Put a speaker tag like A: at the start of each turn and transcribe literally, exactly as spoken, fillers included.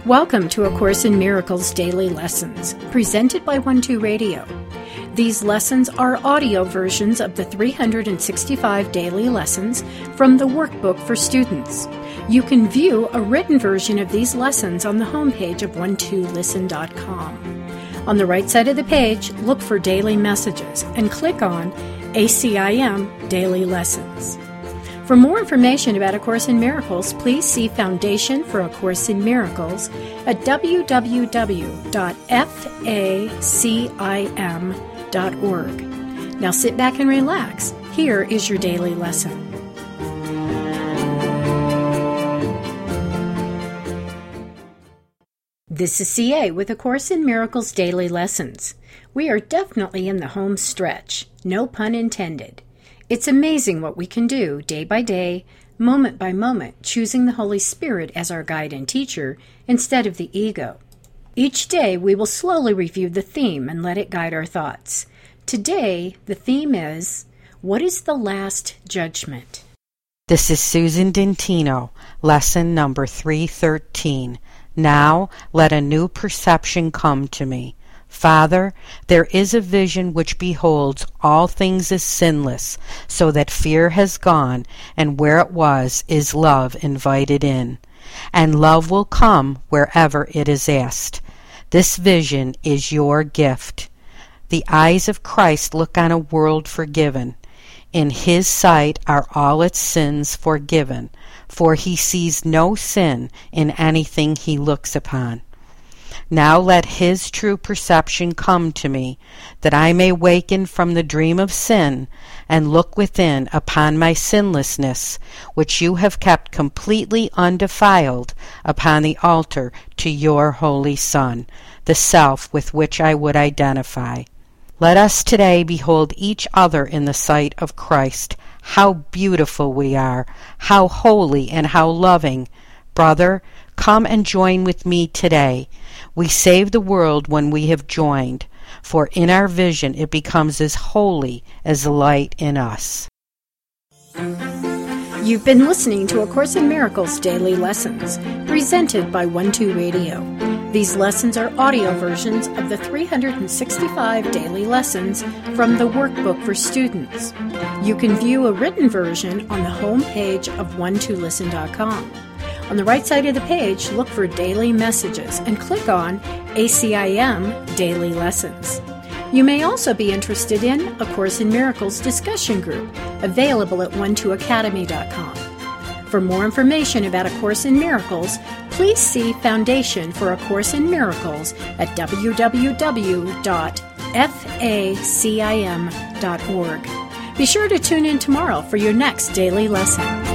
A: Welcome to A Course in Miracles Daily Lessons, presented by One Two Radio. These lessons are audio versions of the three hundred sixty-five daily lessons from the workbook for students. You can view a written version of these lessons on the homepage of one two listen dot com. On the right side of the page, look for Daily Messages and click on A C I M Daily Lessons. For more information about A Course in Miracles, please see Foundation for A Course in Miracles at w w w dot facim dot org. Now sit back and relax. Here is your daily lesson. This is C A with A Course in Miracles Daily Lessons. We are definitely in the home stretch, no pun intended. It's amazing what we can do day by day, moment by moment, choosing the Holy Spirit as our guide and teacher instead of the ego. Each day we will slowly review the theme and let it guide our thoughts. Today, the theme is, what is the last judgment?
B: This is Susan Dentino, lesson number three thirteen. Now let a new perception come to me. Father, there is a vision which beholds all things as sinless, so that fear has gone, and where it was is love invited in. And love will come wherever it is asked. This vision is your gift. The eyes of Christ look on a world forgiven. In his sight are all its sins forgiven, for he sees no sin in anything he looks upon. Now let his true perception come to me, that I may waken from the dream of sin and look within upon my sinlessness, which you have kept completely undefiled upon the altar to your Holy Son, the self with which I would identify. Let us today behold each other in the sight of Christ. How beautiful we are, how holy and how loving. Brother, come and join with me today. We save the world when we have joined, for in our vision it becomes as holy as the light in us.
A: You've been listening to A Course in Miracles Daily Lessons, presented by One Two Radio. These lessons are audio versions of the three hundred sixty-five daily lessons from the workbook for students. You can view a written version on the home page of one two listen dot com. On the right side of the page, look for Daily Messages and click on A C I M Daily Lessons. You may also be interested in A Course in Miracles discussion group, available at one two academy dot com. For more information about A Course in Miracles, please see Foundation for A Course in Miracles at w w w dot facim dot org. Be sure to tune in tomorrow for your next daily lesson.